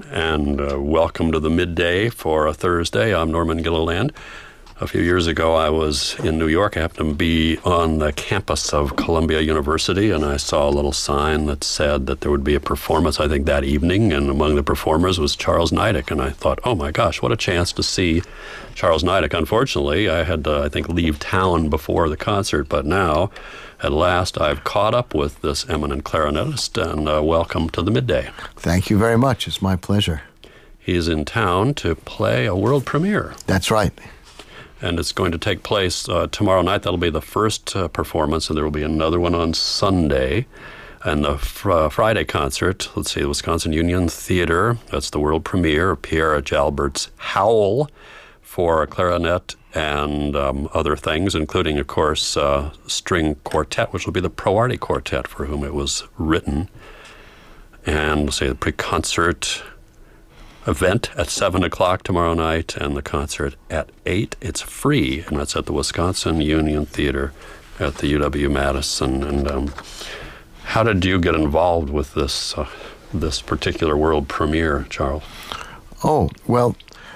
and welcome to the midday for a Thursday. I'm Norman Gilliland. A few years ago, I was in New York. I happened to be on the campus of Columbia University, and I saw a little sign that said that there would be a performance, I think, that evening, and among the performers was Charles Niedek, and I thought, oh my gosh, what a chance to see Charles Niedek. Unfortunately, I had to, I think, leave town before the concert, but now, at last, I've caught up with this eminent clarinetist, and welcome to the midday. Thank you very much. It's my pleasure. He's in town to play a world premiere. That's right. And it's going to take place tomorrow night. That'll be the first performance, and there will be another one on Sunday. And the Friday concert, let's see, the Wisconsin Union Theater, that's the world premiere of Pierre Jalbert's Howl for clarinet and other things, including, of course, string quartet, which will be the Pro Arti Quartet for whom it was written. And let's say the pre-concert event at 7 o'clock tomorrow night, and the concert at 8. It's free, and that's at the Wisconsin Union Theater at the UW-Madison. And how did you get involved with this particular world premiere, Charles? Oh, well,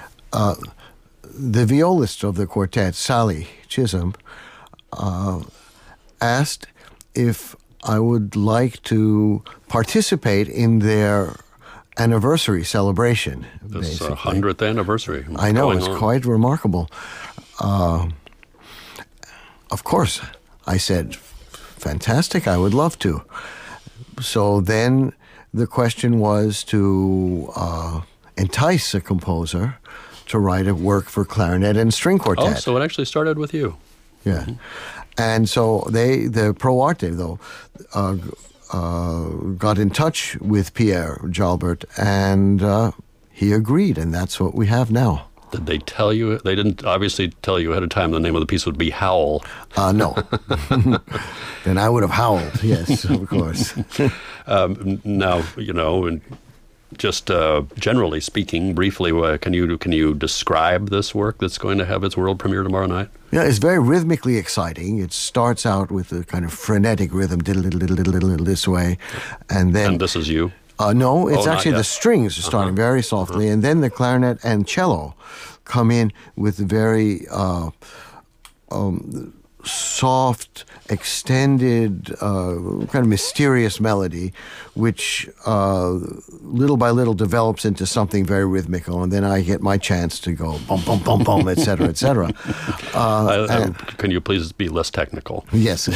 the violist of the quartet, Sally Chisholm, asked if I would like to participate in their anniversary celebration. This 100th anniversary. I know, it's quite remarkable. Of course, I said, fantastic, I would love to. So then the question was to entice a composer to write a work for clarinet and string quartet. Oh, so it actually started with you. Yeah. Mm-hmm. And so the Pro Arti, though, got in touch with Pierre Jalbert, and he agreed, and that's what we have now. Did they tell you? They didn't obviously tell you ahead of time the name of the piece would be Howl. No. Then I would have howled, yes, of course. Now, and just generally speaking, briefly, can you describe this work that's going to have its world premiere tomorrow night? Yeah, it's very rhythmically exciting. It starts out with a kind of frenetic rhythm, diddle this way, and then... And this is you? No, it's actually the strings are starting very softly, and then the clarinet and cello come in with very soft, extended, kind of mysterious melody, which little by little develops into something very rhythmical, and then I get my chance to go bum, bum, bum, bum, et cetera, et cetera. Can you please be less technical? Yes.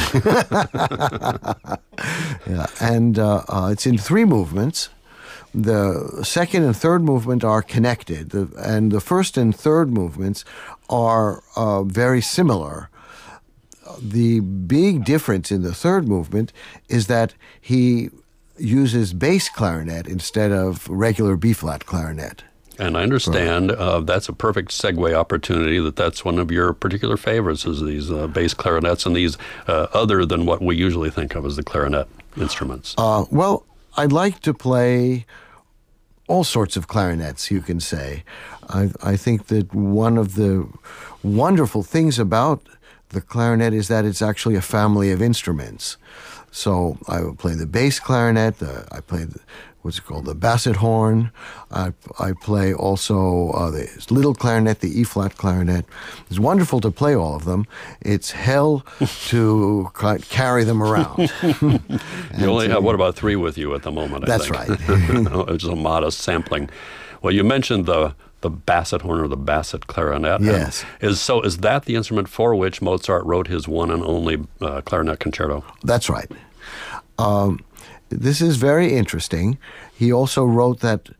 Yeah, and it's in 3 movements. The second and third movement are connected, and the first and third movements are very similar. The big difference in the third movement is that he uses bass clarinet instead of regular B-flat clarinet. And I understand that's a perfect segue opportunity, that's one of your particular favorites, is these bass clarinets and these other than what we usually think of as the clarinet instruments. Well, I'd like to play all sorts of clarinets, you can say. I think that one of the wonderful things about the clarinet is that it's actually a family of instruments. So I would play the bass clarinet, I play what's called the basset horn, I play also the little clarinet, the E-flat clarinet. It's wonderful to play all of them. It's hell to carry them around. You only have, what, about 3 with you at the moment, I think. That's right. It's a modest sampling. Well, you mentioned the basset horn or the basset clarinet. Yes. Is that the instrument for which Mozart wrote his one and only clarinet concerto? That's right. This is very interesting. He also wrote the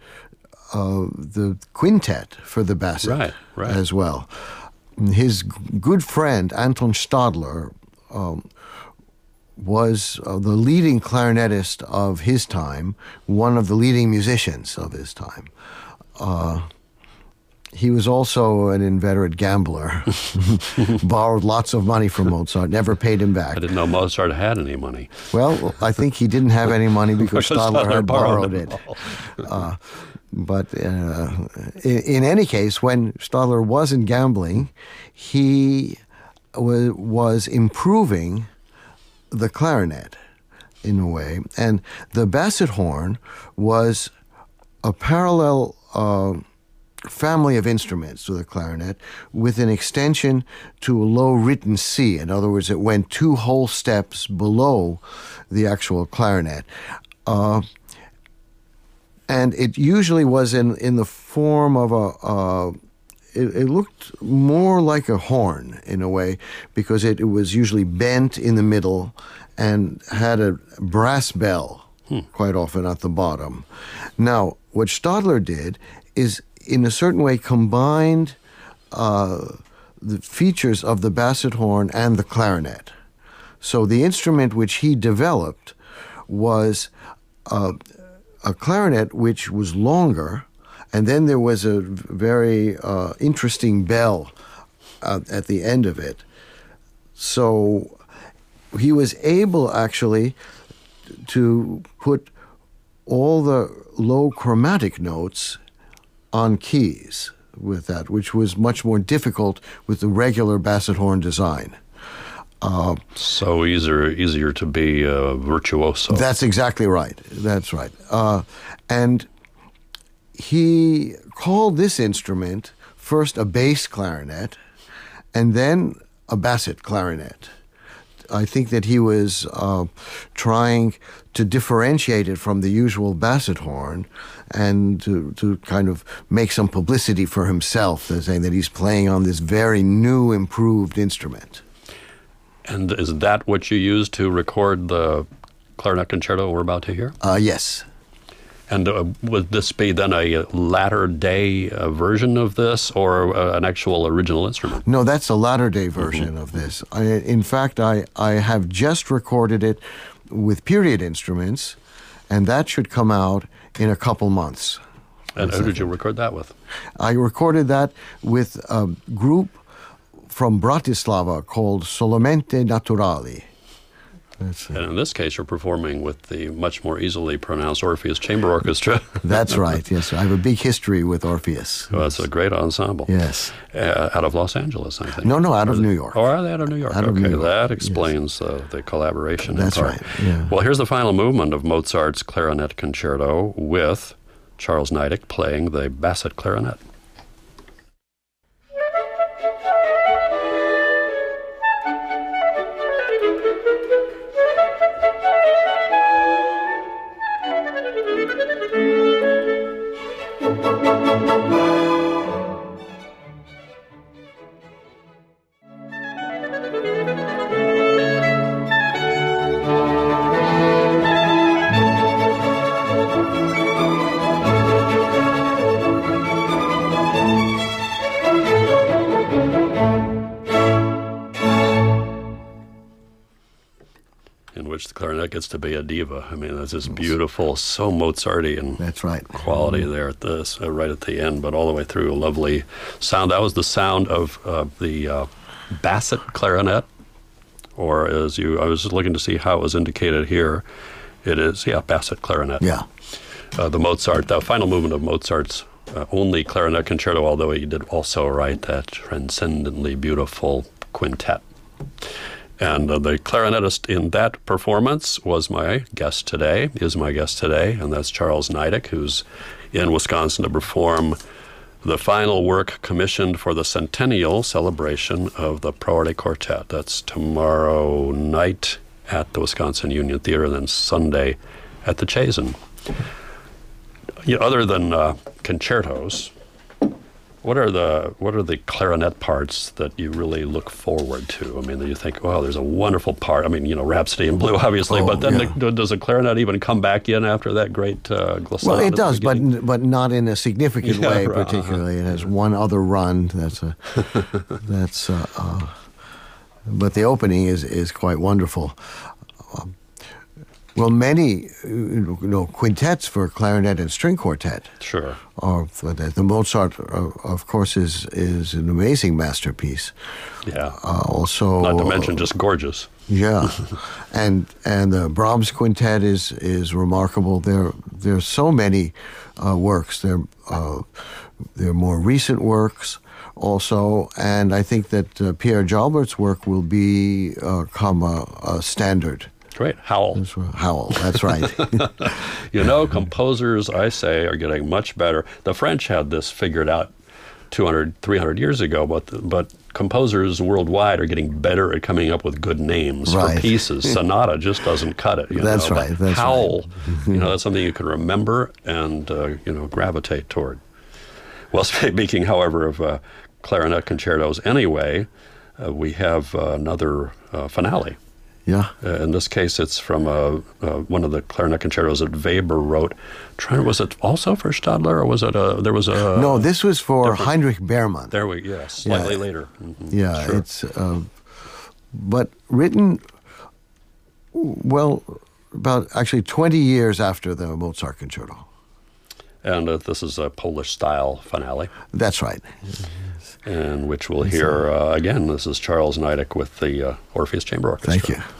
quintet for the basset as well. His good friend, Anton Stadler, was the leading clarinetist of his time, one of the leading musicians of his time. He was also an inveterate gambler, borrowed lots of money from Mozart, never paid him back. I didn't know Mozart had any money. Well, I think he didn't have any money because Stadler had borrowed it. But in any case, when Stadler wasn't gambling, he was improving the clarinet in a way. And the basset horn was a parallel family of instruments to the clarinet with an extension to a low written C. In other words, it went 2 whole steps below the actual clarinet. And it usually was in the form of it looked more like a horn in a way, because it was usually bent in the middle and had a brass bell quite often at the bottom. Now, what Stadler did is, in a certain way, combined the features of the basset horn and the clarinet. So the instrument which he developed was a clarinet which was longer, and then there was a very interesting bell at the end of it. So he was able actually to put all the low chromatic notes on keys with that, which was much more difficult with the regular basset horn design. So easier to be virtuoso. That's exactly right. That's right. And he called this instrument first a bass clarinet and then a basset clarinet. I think that he was trying to differentiate it from the usual basset horn and to kind of make some publicity for himself, saying that he's playing on this very new, improved instrument. And is that what you used to record the clarinet concerto we're about to hear? Yes. And would this be then a latter-day version of this, or an actual original instrument? No, that's a latter-day version of this. In fact, I have just recorded it with period instruments, and that should come out in a couple months. And who did you record that with? I recorded that with a group from Bratislava called Solamente Naturali. And in this case, you're performing with the much more easily pronounced Orpheus Chamber Orchestra. That's right, yes. I have a big history with Orpheus. Well, it's a great ensemble. Yes. Out of Los Angeles, I think. No, out of New York. Oh, are they out of New York? Out of New York. That explains the collaboration. That's in part. right, yeah. Well, here's the final movement of Mozart's Clarinet Concerto with Charles Niedek playing the basset clarinet. The clarinet gets to be a diva. I mean, there's this beautiful, so Mozartian That's right. quality there at this, right at the end, but all the way through a lovely sound. That was the sound of the basset clarinet, or I was just looking to see how it was indicated here. It is, basset clarinet. Yeah. The final movement of Mozart's only clarinet concerto, although he did also write that transcendently beautiful quintet. And the clarinetist in that performance is my guest today, and that's Charles Niedek, who's in Wisconsin to perform the final work commissioned for the centennial celebration of the Priority Quartet. That's tomorrow night at the Wisconsin Union Theater, and then Sunday at the Chazen. Other than concertos, what are the clarinet parts that you really look forward to? I mean, you think, oh, there's a wonderful part. I mean, Rhapsody in Blue, obviously, but then does the clarinet even come back in after that great glissade? Well, it does, but not in a significant way. Right. Particularly, it has one other run. But the opening is quite wonderful. Well, many quintets for clarinet and string quartet. Sure. The Mozart, of course, is an amazing masterpiece. Yeah. Also, not to mention just gorgeous. Yeah, and the Brahms quintet is remarkable. There's so many works. There are more recent works also, and I think that Pierre Jalbert's work will become a standard Great. Howell. Howell, that's right. You know, composers, I say, are getting much better. The French had this figured out 200, 300 years ago, but composers worldwide are getting better at coming up with good names Right. for pieces. Sonata just doesn't cut it. That's know, right. but That's Howell, that's something you can remember and, gravitate toward. Well, speaking, however, of clarinet concertos anyway, we have another finale. Yeah. In this case, it's from one of the clarinet concertos that Weber wrote. Was it also for Stadler, or was it there was a... No, this was for Heinrich Beermann. Slightly later. Mm-hmm. Yeah, Sure. it's but written about actually 20 years after the Mozart concerto. And this is a Polish-style finale, That's right. in which we'll hear, again, this is Charles Niedek with the Orpheus Chamber Orchestra. Thank you.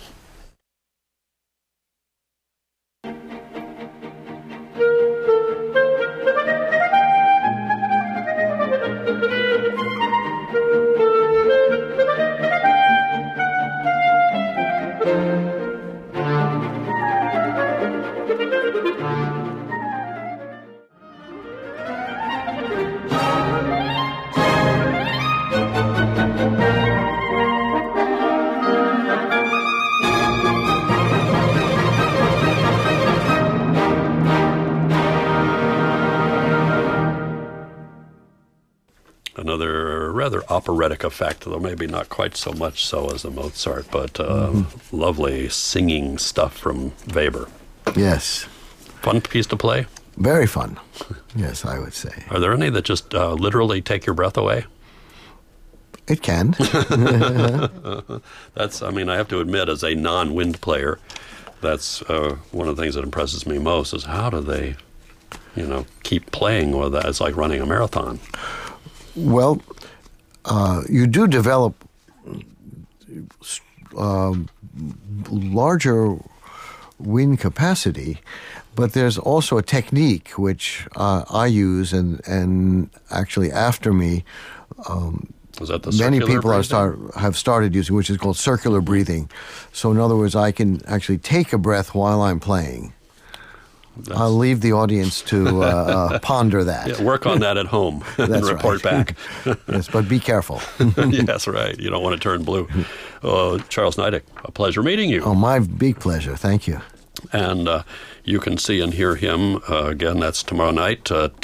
Another rather operatic effect, though maybe not quite so much so as the Mozart, but lovely singing stuff from Weber. Yes. Fun piece to play. Very fun. Yes, I would say. Are there any that just literally take your breath away? It can. I have to admit, as a non-wind player, that's one of the things that impresses me most is how do they, keep playing with that? It's like running a marathon. Well, you do develop larger wind capacity, but there's also a technique which I use, and actually after me, Is that the many circular people breathing? have started using, which is called circular breathing. So in other words, I can actually take a breath while I'm playing. I'll leave the audience to ponder that. Yeah, work on that at home and That's report right. back. Yes, but be careful. Yes, right. You don't want to turn blue. Charles Niedek, a pleasure meeting you. Oh, my big pleasure. Thank you. And you can see and hear him, again, that's tomorrow night at,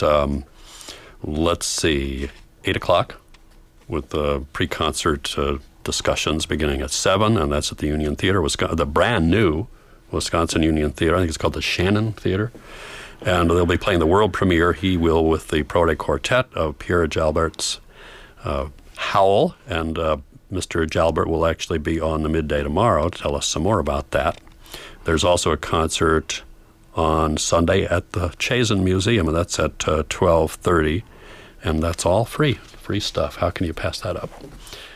8 o'clock with the pre-concert discussions beginning at 7, and that's at the Union Theater, the brand new Wisconsin Union Theater. I think it's called the Shannon Theater. And they'll be playing the world premiere. He will with the Prode Quartet of Pierre Jalbert's Howell. And Mr. Jalbert will actually be on the midday tomorrow to tell us some more about that. There's also a concert on Sunday at the Chazen Museum, and that's at 12:30. And that's all free stuff. How can you pass that up?